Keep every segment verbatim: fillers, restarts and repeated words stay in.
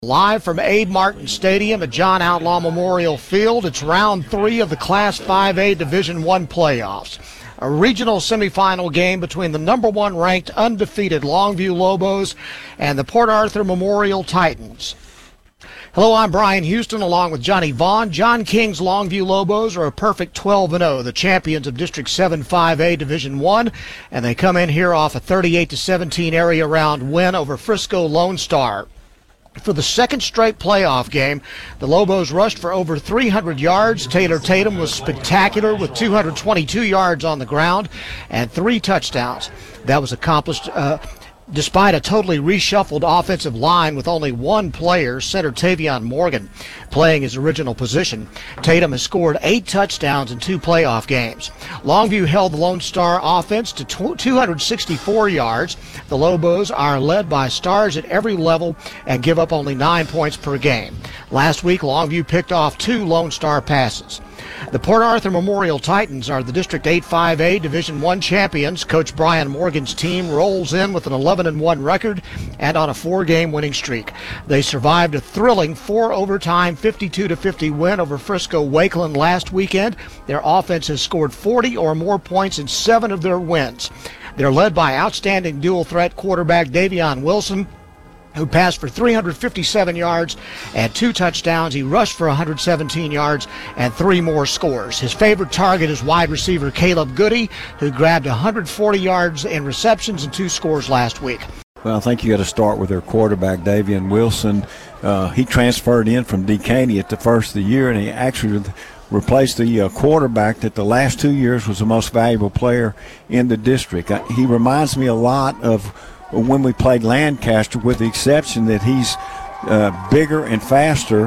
Live from Abe Martin Stadium at John Outlaw Memorial Field, it's round three of the Class five A Division one playoffs. A regional semifinal game between the number one ranked undefeated Longview Lobos and the Port Arthur Memorial Titans. Hello, I'm Brian Houston along with Johnny Vaughn. John King's Longview Lobos are a perfect twelve and oh, the champions of District seven five A Division one, and they come in here off a thirty-eight to seventeen area round win over Frisco Lone Star. For the second straight playoff game, the Lobos rushed for over three hundred yards. Taylor Tatum was spectacular with two hundred twenty-two yards on the ground and three touchdowns. That was accomplished uh, despite a totally reshuffled offensive line with only one player, center Tavion Morgan, playing his original position. Tatum has scored eight touchdowns in two playoff games. Longview held the Lone Star offense to two hundred sixty-four yards. The Lobos are led by stars at every level and give up only nine points per game. Last week, Longview picked off two Lone Star passes. The Port Arthur Memorial Titans are the District eight five A Division one champions. Coach Brian Morgan's team rolls in with an eleven and one record and on a four-game winning streak. They survived a thrilling four-overtime fifty-two to fifty win over Frisco Wakeland last weekend. Their offense has scored forty or more points in seven of their wins. They're led by outstanding dual-threat quarterback Davion Wilson, who passed for three hundred fifty-seven yards and two touchdowns. He rushed for one hundred seventeen yards and three more scores. His favorite target is wide receiver Caleb Goody, who grabbed one hundred forty yards in receptions and two scores last week. Well, I think you got to start with their quarterback, Davion Wilson. Uh, he transferred in from Decaney at the first of the year, and he actually replaced the uh, quarterback that the last two years was the most valuable player in the district. Uh, he reminds me a lot of when we played Lancaster, with the exception that he's uh, bigger and faster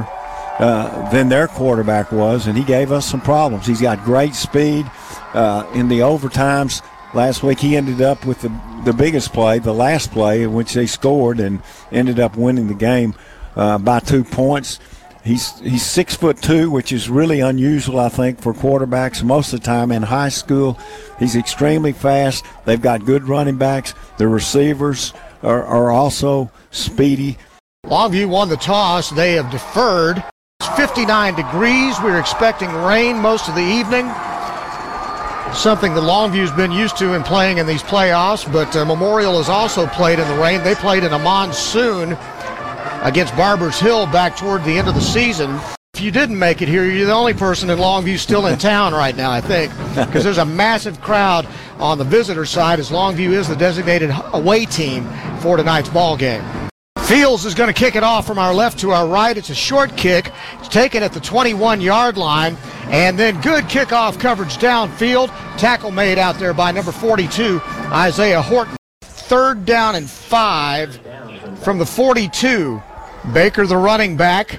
uh, than their quarterback was, and he gave us some problems. He's got great speed. Uh, in the overtimes last week, he ended up with the, the biggest play, the last play, in which they scored and ended up winning the game uh, by two points. He's he's six foot two, which is really unusual, I think, for quarterbacks most of the time in high school. He's extremely fast. They've got good running backs. The receivers are, are also speedy. Longview won the toss. They have deferred. It's fifty-nine degrees. We're expecting rain most of the evening. Something that Longview's been used to in playing in these playoffs, but uh, Memorial has also played in the rain. They played in a monsoon against Barbers Hill back toward the end of the season. If you didn't make it here, you're the only person in Longview still in town right now, I think, because there's a massive crowd on the visitor side, as Longview is the designated away team for tonight's ball game. Fields is going to kick it off from our left to our right. It's a short kick. It's taken at the twenty-one-yard line, and then good kickoff coverage downfield. Tackle made out there by number forty-two, Isaiah Horton. Third down and five from the forty-two. Baker, the running back.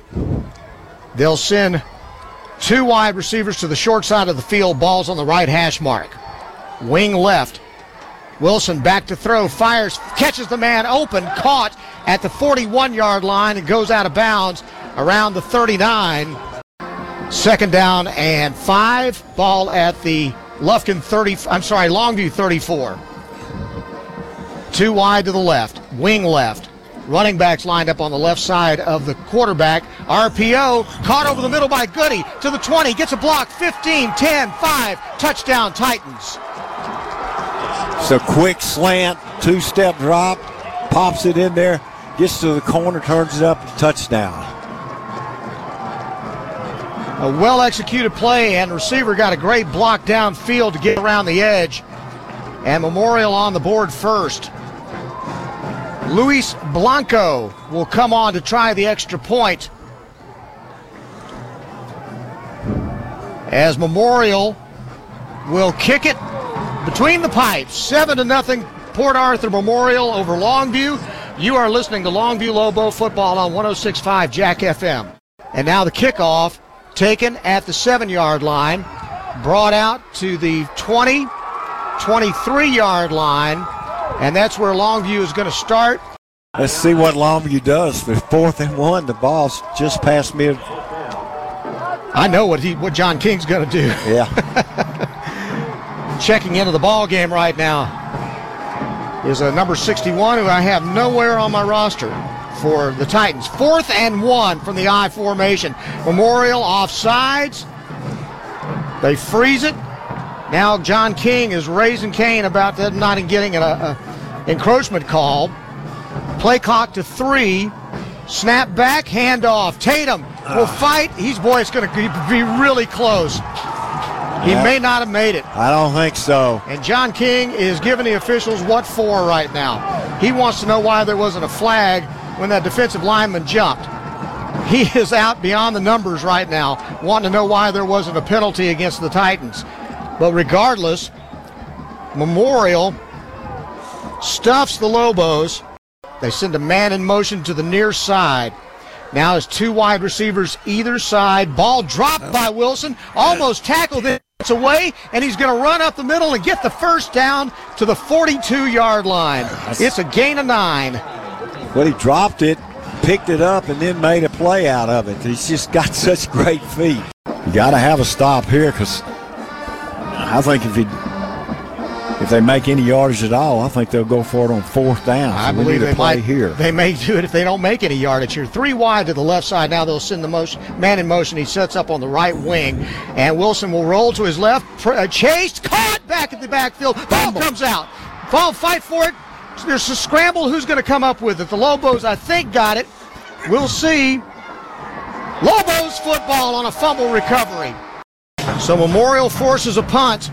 They'll send two wide receivers to the short side of the field. Ball's on the right hash mark. Wing left. Wilson back to throw. Fires. Catches the man open. Caught at the forty-one-yard line and goes out of bounds around the thirty-nine. Second down and five. Ball at the Lufkin thirty. I'm sorry, Longview thirty-four. Two wide to the left. Wing left. Running backs lined up on the left side of the quarterback. R P O caught over the middle by Goody to the twenty. Gets a block. fifteen, ten, five. Touchdown Titans. So quick slant, two-step drop, pops it in there, gets to the corner, turns it up, touchdown. A well-executed play, and receiver got a great block downfield to get around the edge. And Memorial on the board first. Luis Blanco will come on to try the extra point, as Memorial will kick it between the pipes. Seven to nothing, Port Arthur Memorial over Longview. You are listening to Longview Lobo football on one oh six point five Jack F M. And now the kickoff taken at the seven-yard line, brought out to the twenty, twenty-three-yard line. And that's where Longview is going to start. Let's see what Longview does. For fourth and one, the ball's just past mid. I know what he, what John King's going to do. Yeah. Checking into the ball game right now is a number sixty-one, who I have nowhere on my roster. for the Titans. Fourth and one from the I formation. Memorial offsides. They freeze it. Now John King is raising Cain about that not getting an a encroachment call. Play clock to three. Snap back, handoff. Tatum will fight. He's, boy, it's going to be really close. He yeah. may not have made it. I don't think so. And John King is giving the officials what for right now. He wants to know why there wasn't a flag when that defensive lineman jumped. He is out beyond the numbers right now, wanting to know why there wasn't a penalty against the Titans. But regardless, Memorial stuffs the Lobos. They send a man in motion to the near side. Now it's two wide receivers either side. Ball dropped by Wilson, almost tackled it away, and he's going to run up the middle and get the first down to the forty-two-yard line. It's a gain of nine. Well, he dropped it, picked it up, and then made a play out of it. He's just got such great feet. You got to have a stop here, because I think if he if they make any yardage at all, I think they'll go for it on fourth down. So I we believe need to they play might. Here. They may do it if they don't make any yardage here. Three wide to the left side. Now they'll send the motion, man in motion. He sets up on the right wing, and Wilson will roll to his left. Uh, chased, caught back at the backfield. Ball comes out. Ball, fight for it. There's a scramble. Who's going to come up with it? The Lobos, I think, got it. We'll see. Lobos football on a fumble recovery. So Memorial forces a punt.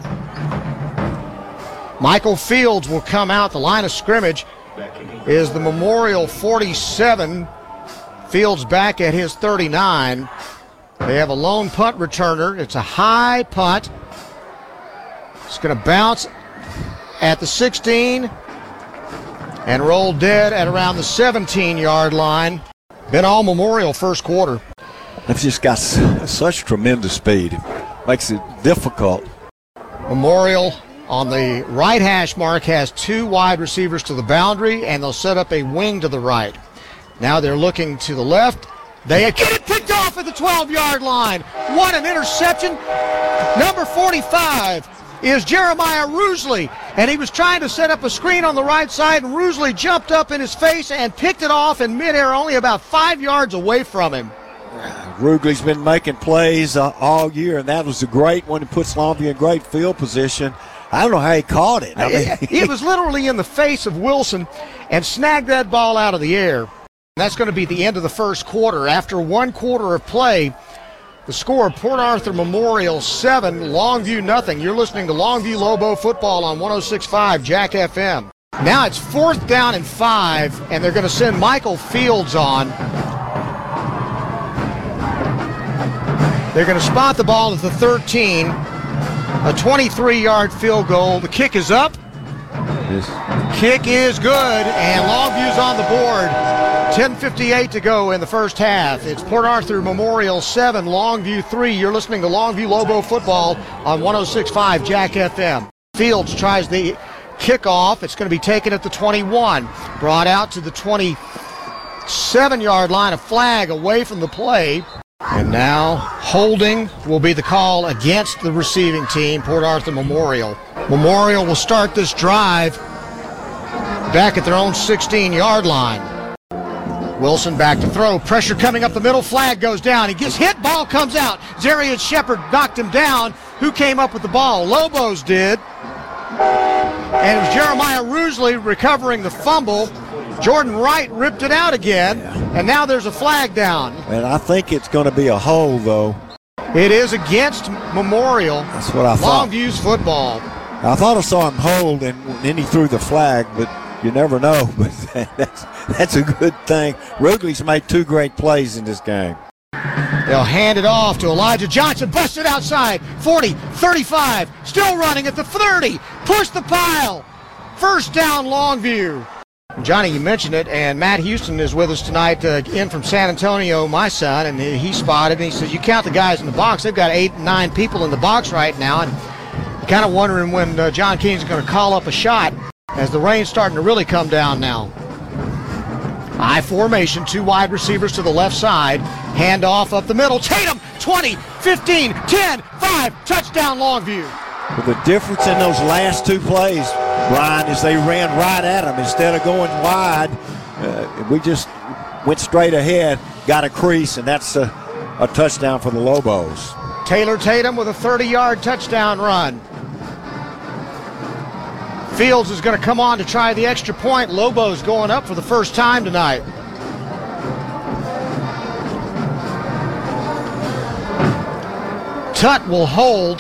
Michael Fields will come out. The line of scrimmage is the Memorial forty-seven. Fields back at his thirty-nine. They have a lone punt returner. It's a high punt. It's going to bounce at the sixteen and roll dead at around the seventeen-yard line. Been all Memorial first quarter. They've just got such tremendous speed. It makes it difficult. Memorial on the right hash mark has two wide receivers to the boundary, and they'll set up a wing to the right. Now they're looking to the left. They get it picked off at the twelve-yard line. What an interception. Number forty-five is Jeremiah Rusley, and he was trying to set up a screen on the right side, and Rusley jumped up in his face and picked it off in midair, only about five yards away from him. Rugley's been making plays uh, all year, and that was a great one. It puts Longview in great field position. I don't know how he caught it. I mean, it was literally in the face of Wilson and snagged that ball out of the air. That's going to be the end of the first quarter. After one quarter of play, the score, Port Arthur Memorial seven, Longview nothing. You're listening to Longview Lobo football on one oh six point five Jack F M. Now it's fourth down and five, and they're going to send Michael Fields on. They're going to spot the ball at the thirteen. A twenty-three-yard field goal. The kick is up. Yes. Kick is good, and Longview's on the board. ten fifty-eight to go in the first half. It's Port Arthur Memorial seven, Longview three. You're listening to Longview Lobo football on one oh six point five Jack F M. Fields tries the kickoff. It's going to be taken at the twenty-one. Brought out to the twenty-seven-yard line. A flag away from the play. And now holding will be the call against the receiving team, Port Arthur Memorial. Memorial will start this drive back at their own sixteen-yard line. Wilson back to throw. Pressure coming up the middle. Flag goes down. He gets hit. Ball comes out. Zarian Shepard knocked him down. Who came up with the ball? Lobos did. And it was Jeremiah Rusley recovering the fumble. Jordan Wright ripped it out again, yeah. And now there's a flag down. And I think it's going to be a hold, though. It is against Memorial. That's what I thought. Longview's football. I thought I saw him hold, and then he threw the flag, but you never know. But that's, that's a good thing. Rugley's made two great plays in this game. They'll hand it off to Elijah Johnson. Busted outside. forty, thirty-five. Still running at the thirty. Push the pile. First down, Longview. Johnny, you mentioned it, and Matt Houston is with us tonight, uh, in from San Antonio, my son, and he spotted, and he says, you count the guys in the box, they've got eight, nine people in the box right now, and kind of wondering when uh, John King's going to call up a shot as the rain's starting to really come down now. I formation, two wide receivers to the left side, hand off up the middle, Tatum, twenty, fifteen, ten, five, touchdown Longview. Well, the difference in those last two plays, Brian, is they ran right at him instead of going wide. Uh, we just went straight ahead, got a crease, and that's a, a touchdown for the Lobos. Taylor Tatum with a thirty-yard touchdown run. Fields is going to come on to try the extra point. Lobos going up for the first time tonight. Tutt will hold.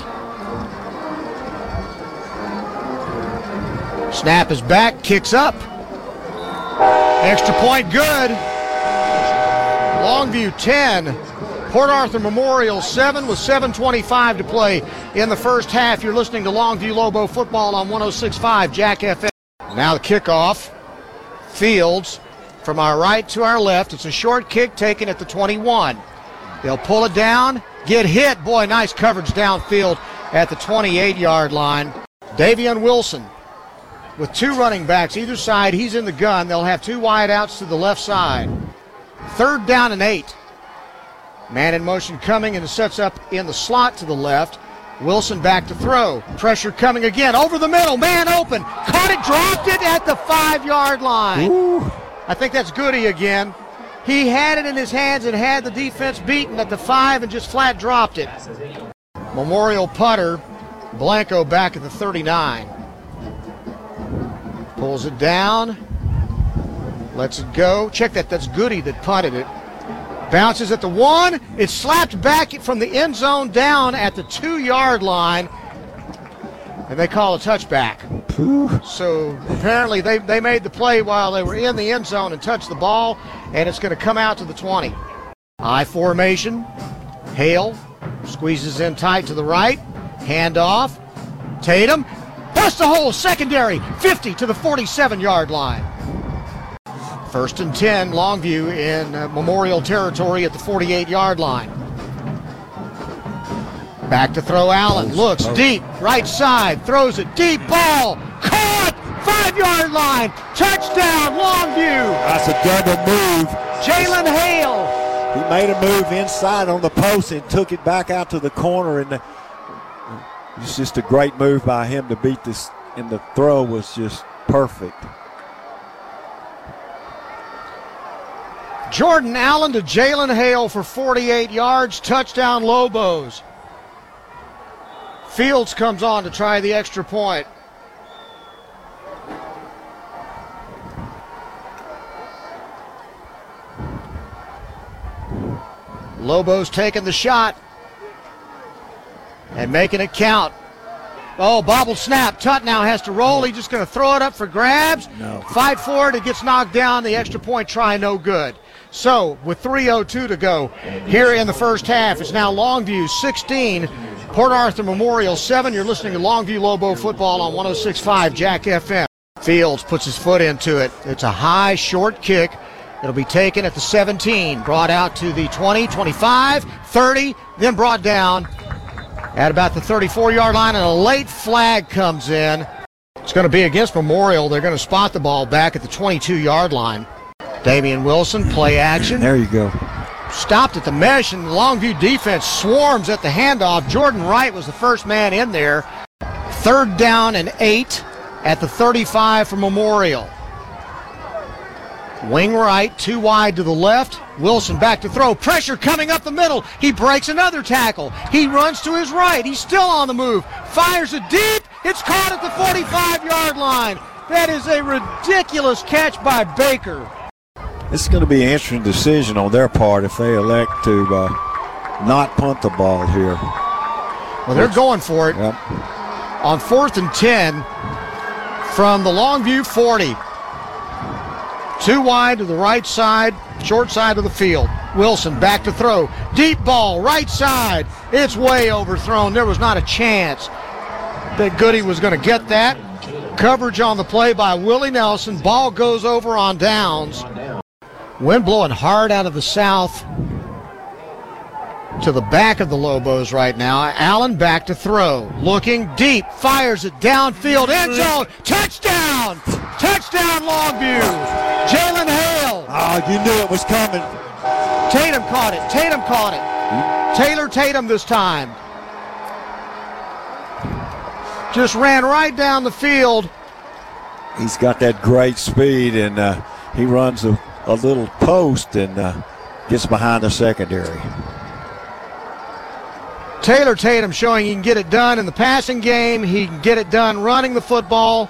Snap is back, kicks up. Extra point good. Longview ten. Port Arthur Memorial seven with seven twenty-five to play in the first half. You're listening to Longview Lobo football on one oh six point five Jack F M. Now the kickoff. Fields from our right to our left. It's a short kick taken at the twenty-one. They'll pull it down, get hit. Boy, nice coverage downfield at the twenty-eight-yard line. Davion Wilson with two running backs either side. He's in the gun. They'll have two wide outs to the left side. Third down and eight. Man in motion coming, and it sets up in the slot to the left. Wilson back to throw. Pressure coming again. Over the middle. Man open. Caught it, dropped it at the five-yard line. Ooh. I think that's Goody again. He had it in his hands and had the defense beaten at the five and just flat dropped it. Memorial punter. Blanco back at the thirty-nine. Pulls it down. Lets it go. Check that. That's Goody that punted it. Bounces at the one. It's slapped back from the end zone down at the two-yard line. And they call a touchback. So apparently they, they made the play while they were in the end zone and touched the ball, and it's going to come out to the twenty. I formation. Hale squeezes in tight to the right. Handoff. Tatum. Busts a hole. Secondary. fifty to the forty-seven-yard line. First and ten, Longview in uh, Memorial territory at the forty-eight-yard line. Back to throw Allen. Looks deep, right side, throws it deep, ball, caught, five-yard line, touchdown, Longview. That's a double move. Jalen Hale. He made a move inside on the post and took it back out to the corner, and it's just a great move by him to beat this, and the throw was just perfect. Jordan Allen to Jalen Hale for forty-eight yards, touchdown Lobos. Fields comes on to try the extra point. Lobos taking the shot and making it count. Oh, bobble snap. Tutt now has to roll. He's just going to throw it up for grabs. No. Fight for it. It gets knocked down. The extra point try no good. So with three oh two to go here in the first half, it's now Longview sixteen, Port Arthur Memorial seven. You're listening to Longview Lobo football on one oh six point five Jack F M. Fields puts his foot into it. It's a high, short kick. It'll be taken at the seventeen, brought out to the twenty, twenty-five, thirty, then brought down at about the thirty-four-yard line, and a late flag comes in. It's going to be against Memorial. They're going to spot the ball back at the twenty-two-yard line. Davion Wilson, play action. There you go. Stopped at the mesh, and the Longview defense swarms at the handoff. Jordan Wright was the first man in there. Third down and eight at the thirty-five for Memorial. Wing right, two wide to the left. Wilson back to throw. Pressure coming up the middle. He breaks another tackle. He runs to his right. He's still on the move. Fires it deep. It's caught at the forty-five-yard line. That is a ridiculous catch by Baker. This is going to be an interesting decision on their part if they elect to uh, not punt the ball here. Well, they're going for it. Yep. On fourth and ten from the Longview forty. Two wide to the right side, short side of the field. Wilson back to throw. Deep ball, right side. It's way overthrown. There was not a chance that Goody was going to get that. Coverage on the play by Willie Nelson. Ball goes over on downs. Wind blowing hard out of the south to the back of the Lobos right now. Allen back to throw. Looking deep. Fires it downfield. End zone. Touchdown! Touchdown Longview! Jalen Hale. Oh, you knew it was coming. Tatum caught it. Tatum caught it. Taylor Tatum this time. Just ran right down the field. He's got that great speed, and uh, he runs a a little post and uh, gets behind the secondary. Taylor Tatum showing he can get it done in the passing game. He can get it done running the football.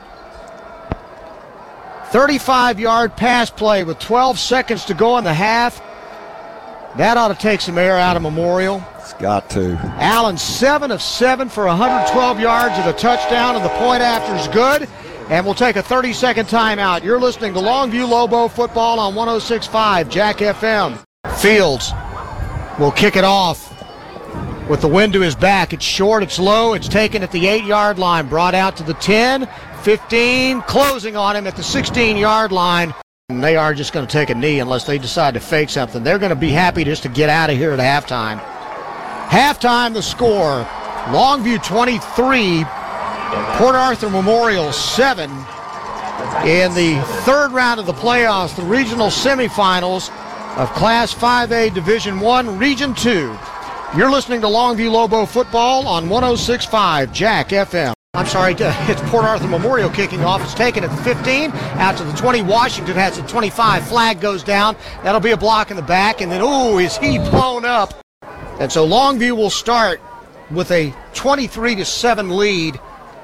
thirty-five-yard pass play with twelve seconds to go in the half. That ought to take some air out of Memorial. It's got to. Allen seven of seven for one hundred twelve yards and a touchdown, and the point after is good. And we'll take a thirty-second timeout. You're listening to Longview Lobo football on one oh six point five Jack F M. Fields will kick it off with the wind to his back. It's short, it's low, it's taken at the eight-yard line, brought out to the ten, fifteen, closing on him at the sixteen-yard line. And they are just going to take a knee unless they decide to fake something. They're going to be happy just to get out of here at halftime. Halftime, the score, Longview twenty-three, Port Arthur Memorial seven. In the third round of the playoffs, the regional semifinals of Class five A Division one, Region two. You're listening to Longview Lobo football on one oh six point five Jack F M. I'm sorry, it's Port Arthur Memorial kicking off. It's taken at the fifteen, out to the twenty. Washington has the twenty-five. Flag goes down. That'll be a block in the back, and then, ooh, is he blown up. And so Longview will start with a twenty-three to seven lead.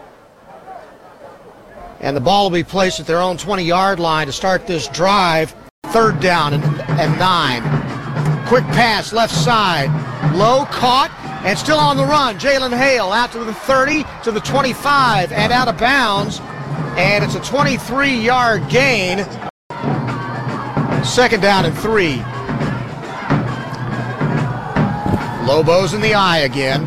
And the ball will be placed at their own twenty-yard line to start this drive. Third down and, and nine. Quick pass, left side. Low, caught, and still on the run. Jalen Hale out to the thirty, to the twenty-five, and out of bounds. And it's a twenty-three-yard gain. Second down and three. Lobos in the eye again.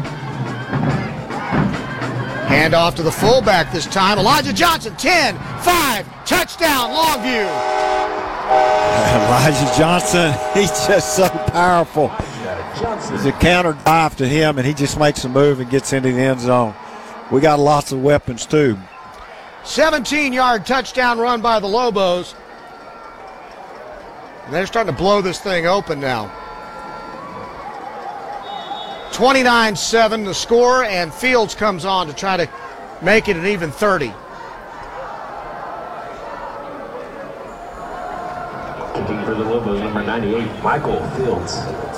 Hand off to the fullback this time. Elijah Johnson, ten, five, touchdown, Longview. Elijah Johnson, he's just so powerful. It's a counter dive to him, and he just makes a move and gets into the end zone. We got lots of weapons, too. seventeen-yard touchdown run by the Lobos. And they're starting to blow this thing open now. twenty-nine seven the score, and Fields comes on to try to make it an even thirty. Kicking for the Lobos, number ninety-eight, Michael Fields.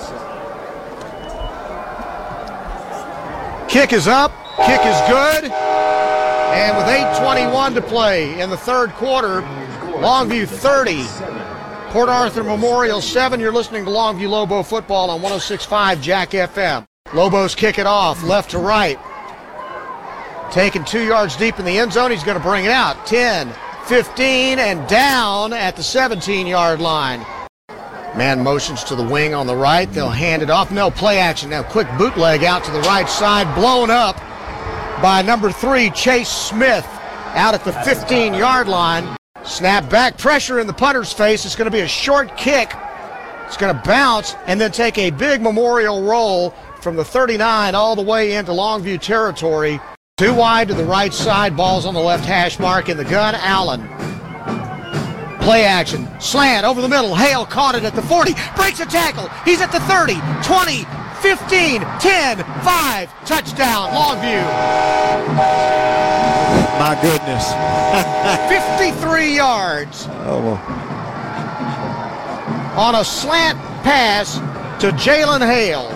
Kick is up, kick is good, and with eight twenty-one to play in the third quarter, Longview thirty, Port Arthur Memorial seven. You're listening to Longview Lobo football on one oh six point five Jack F M. Lobos kick it off, left to right. Taken two yards deep in the end zone, he's going to bring it out. ten, fifteen, and down at the seventeen-yard line. Man motions to the wing on the right. They'll hand it off. No, play action now. Quick bootleg out to the right side. Blown up by number three, Chase Smith, out at the fifteen-yard line. Snap back, pressure in the punter's face. It's going to be a short kick. It's going to bounce and then take a big Memorial roll from the thirty-nine all the way into Longview territory. Two wide to the right side. Ball's on the left hash mark in the gun. Allen. Play action, slant over the middle. Hale caught it at the forty, breaks a tackle. He's at the thirty, twenty, fifteen, ten, five, touchdown, Longview. My goodness. fifty-three yards. Oh, well. On a slant pass to Jalen Hale.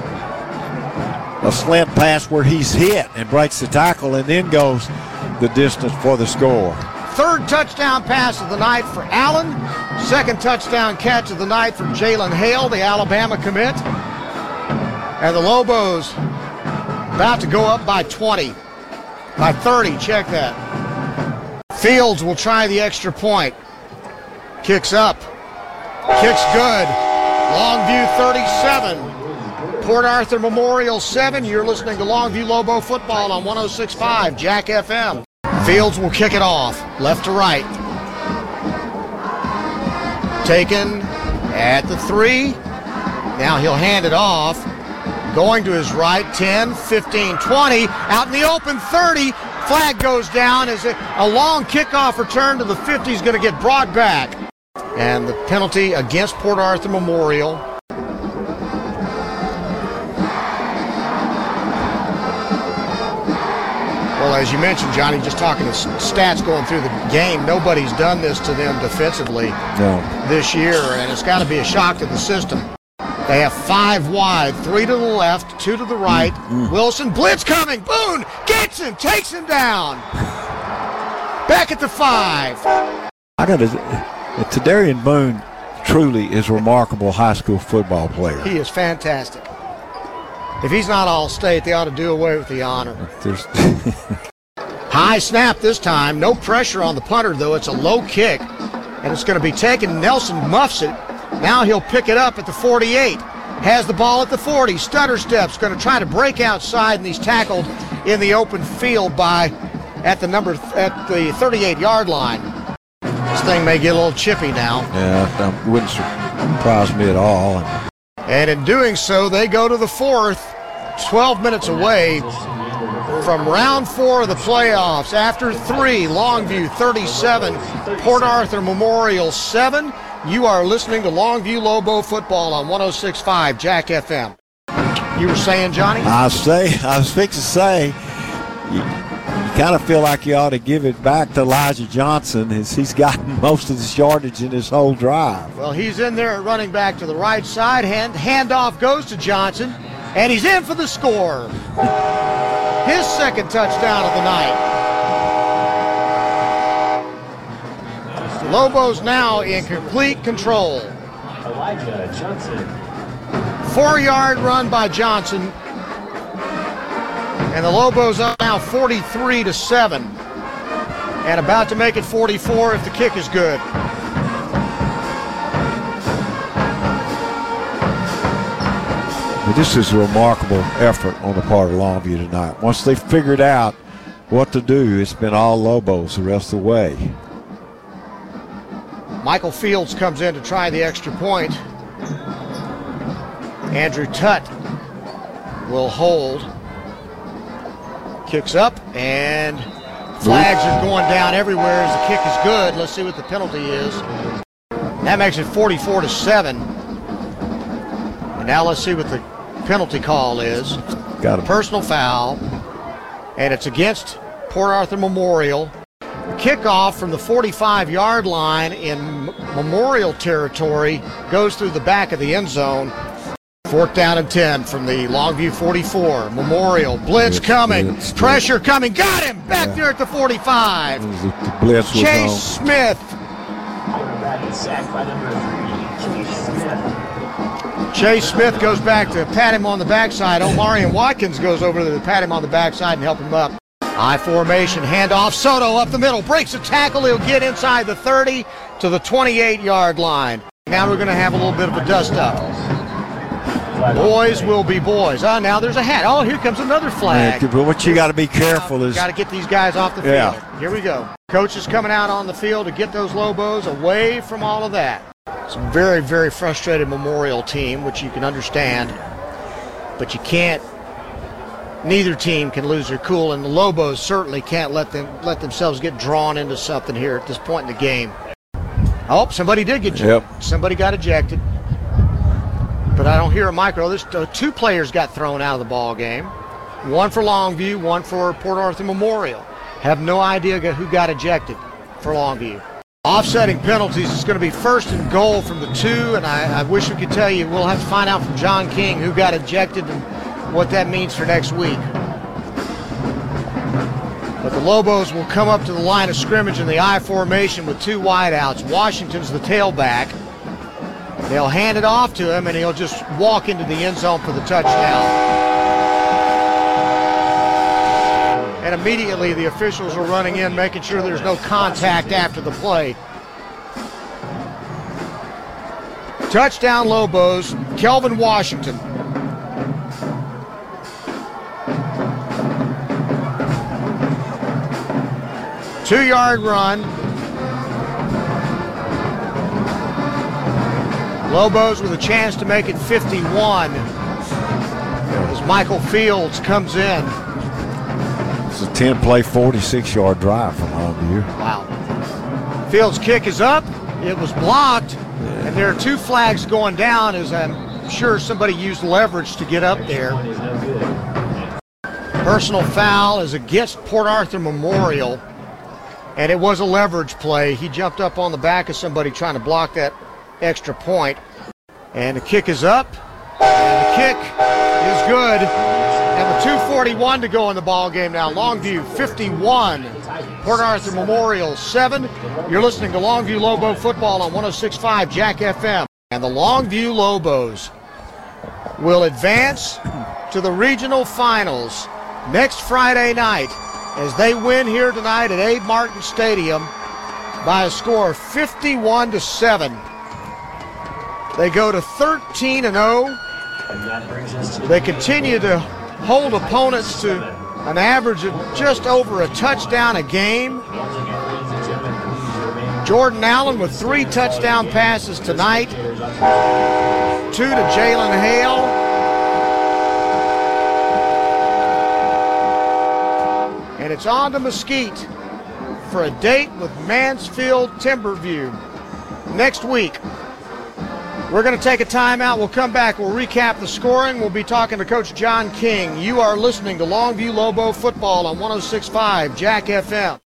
A slant pass where he's hit and breaks the tackle and then goes the distance for the score. Third touchdown pass of the night for Allen. Second touchdown catch of the night for Jalen Hale, the Alabama commit. And the Lobos about to go up by twenty. By thirty, check that. Fields will try the extra point. Kicks up. Kicks good. Longview thirty-seven. Port Arthur Memorial seven. You're listening to Longview Lobo football on one oh six point five Jack F M. Fields will kick it off, left to right. Taken at the three. Now he'll hand it off. Going to his right, ten, fifteen, twenty. Out in the open, thirty. Flag goes down as a, a long kickoff return to the fifty is going to get brought back. And the penalty against Port Arthur Memorial. Well, Well, as you mentioned, Johnny, just talking the stats going through the game, nobody's done this to them defensively no. this year, and it's got to be a shock to the system. They have five wide, three to the left, two to the right. Mm-hmm. Wilson, blitz coming. Boone gets him, takes him down. Back at the five. I got to. Tadarian Boone truly is a remarkable high school football player. He is fantastic. If he's not All-State, they ought to do away with the honor. High snap this time. No pressure on the punter, though. It's a low kick, and it's going to be taken. Nelson muffs it. Now he'll pick it up at the forty-eight. Has the ball at the forty. Stutter steps, going to try to break outside, and he's tackled in the open field by at the number at the thirty-eight-yard line. This thing may get a little chippy now. Yeah, that wouldn't surprise me at all. And in doing so, they go to the fourth, twelve minutes away from round four of the playoffs. After three, Longview thirty-seven, Port Arthur Memorial seven. You are listening to Longview Lobo football on one oh six point five Jack F M. You were saying, Johnny? I say, I was fixing to say, you, you kind of feel like you ought to give it back to Elijah Johnson, as he's gotten most of this yardage in this whole drive. Well, he's in there running back to the right side. Hand handoff goes to Johnson, and he's in for the score. His second touchdown of the night. Lobos now in complete control. Elijah Johnson. Four-yard run by Johnson. And the Lobos are now forty-three to seven. And about to make it forty-four if the kick is good. But this is a remarkable effort on the part of Longview tonight. Once they figured out what to do, it's been all Lobos the rest of the way. Michael Fields comes in to try the extra point. Andrew Tutt will hold. Kicks up, and flags are going down everywhere as the kick is good. Let's see what the penalty is. That makes it forty-four to seven. And now let's see what the penalty call is. Got a personal foul, and it's against Port Arthur Memorial. Kickoff from the forty-five-yard line in Memorial territory goes through the back of the end zone. Fourth down and ten from the Longview forty-four. Memorial blitz Blitz, coming, blitz, pressure blitz. coming, got him back yeah. there at the forty-five. The, the blitz was Chase on. Smith. Quarterback is sacked by number three, Chase Smith. Chase Smith goes back to pat him on the backside. Omarion Watkins goes over to pat him on the backside and help him up. I formation, handoff, Soto up the middle, breaks a tackle, he'll get inside the thirty to the twenty-eight-yard line. Now we're going to have a little bit of a dust-up. Boys will be boys. Oh, now there's a hat. Oh, here comes another flag. Yeah, but what you got to be careful is... Got to get these guys off the field. Yeah. Here we go. Coach is coming out on the field to get those Lobos away from all of that. It's a very, very frustrated Memorial team, which you can understand. But you can't... Neither team can lose their cool, and the Lobos certainly can't let them let themselves get drawn into something here at this point in the game. Oh, somebody did get yep. Somebody got ejected. But I don't hear a micro. There's uh, two players got thrown out of the ball game. One for Longview, one for Port Arthur Memorial. Have no idea who got ejected for Longview. Offsetting penalties is going to be first and goal from the two, and I, I wish we could tell you. We'll have to find out from John King who got ejected and what that means for next week. But the Lobos will come up to the line of scrimmage in the I formation with two wideouts. Washington's the tailback. They'll hand it off to him, and he'll just walk into the end zone for the touchdown. And immediately the officials are running in, making sure there's no contact after the play. Touchdown Lobos, Kelvin Washington. Two-yard run. Lobos with a chance to make it fifty-one as Michael Fields comes in. It's a ten-play, forty-six-yard drive from Longview. Wow. Fields' kick is up. It was blocked, yeah. And there are two flags going down as I'm sure somebody used leverage to get up there. Personal foul is against Port Arthur Memorial, and it was a leverage play. He jumped up on the back of somebody trying to block that extra point. And the kick is up, and the kick is good. And with two forty-one to go in the ball game now, Longview fifty-one, Port Arthur Memorial seven. You're listening to Longview Lobo football on one oh six point five Jack F M. And the Longview Lobos will advance to the regional finals next Friday night as they win here tonight at Abe Martin Stadium by a score of fifty-one to seven. They go to thirteen and oh. They continue to hold opponents to an average of just over a touchdown a game. Jordan Allen with three touchdown passes tonight. Two to Jalen Hale. And it's on to Mesquite for a date with Mansfield Timberview next week. We're going to take a timeout. We'll come back. We'll recap the scoring. We'll be talking to Coach John King. You are listening to Longview Lobo football on one oh six point five Jack F M.